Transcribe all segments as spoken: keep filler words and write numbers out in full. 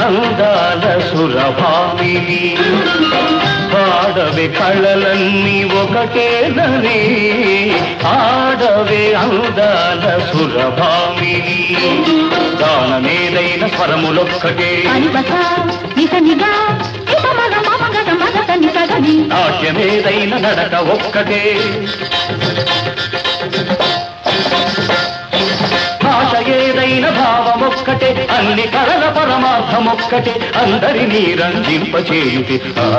అందాల సురభామిని పాడవే కళలన్నీ ఒకటేనని ఆడవే అందాల సురభామిని గానమేదైన స్వరములొక్కటే నాట్యమేదైన నడక ఒక్కటే భాష ఏదైన భావమొక్కటే అన్ని కళల పరమార్థమొక్కటే అందరినీ రంజింపచేయుటి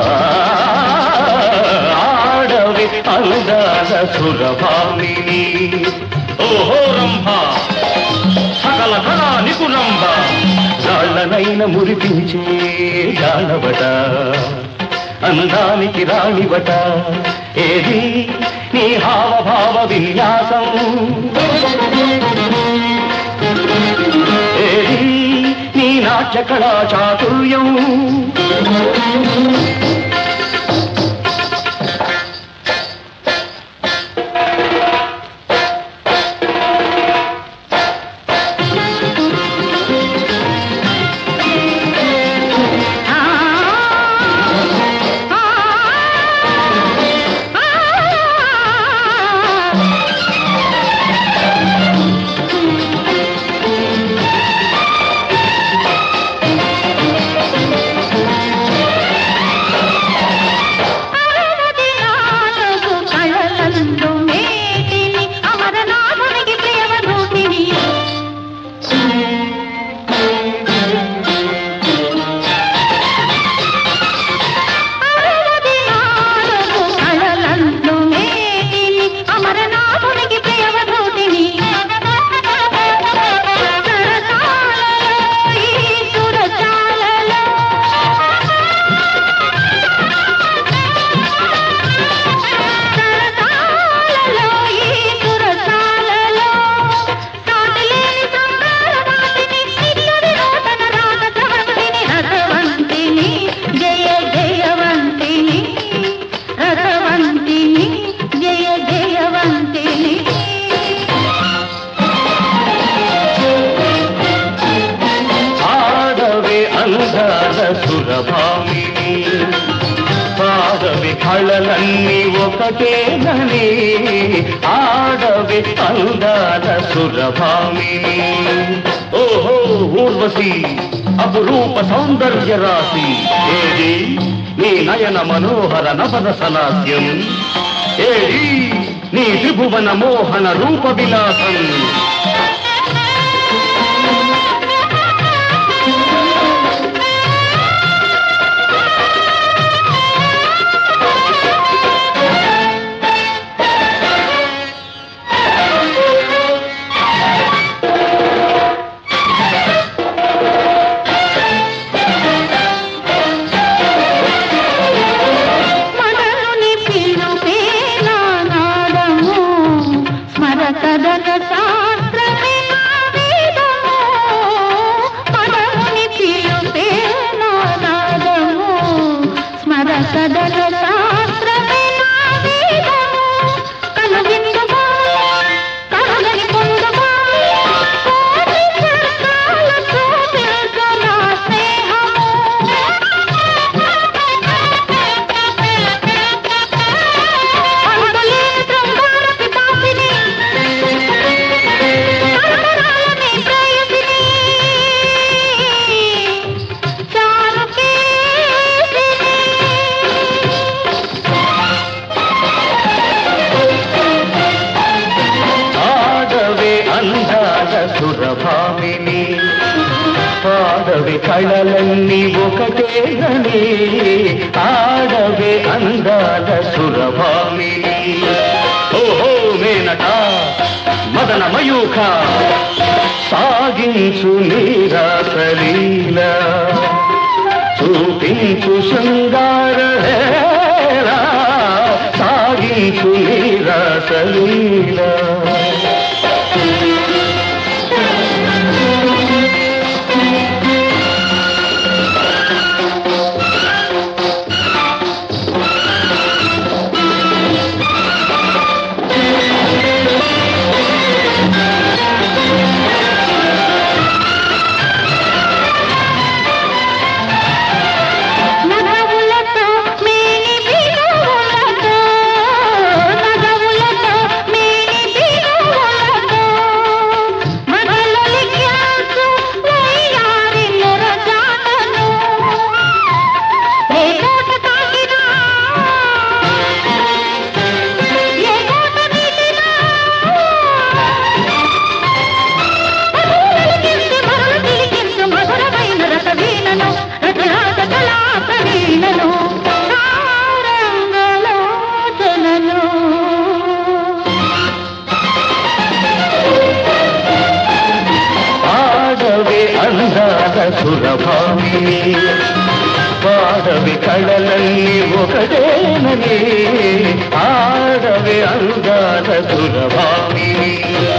ఆడవే అందాల సురభామిని ఓహో రంభ సకల కళా నిపుణంబ రాళ్ళనైన మురిపించే జానవట అందానికి రాణివట ఏది నీ హావభావ విన్యాసం ఏది నీ నాట్య కళా చాతుర్యం సురభామిని పాడవే కళలన్నీ ఒకటేనని ఆడవే అందాల సురభామిని ఓహో ఊర్వశి అపురూప సౌందర్య రాశి ఏది నీ నయన మనోహర నవన సలాస్యం ఏది నీ త్రిభువన మోహన రూప విలాసం సురభామిని పాడవే కళలన్నీ ఒకటేనని ఆడవే అందాల సురభామిని ఓహో మేనట మదన మయూఖ సాగించు నీరాసలీల చూపించు శృంగార సాగించు నీరాసలీల సురభామిని పాడవి కళలన్నీ ఒకటేనని ఆడవి అందాల సురభామిని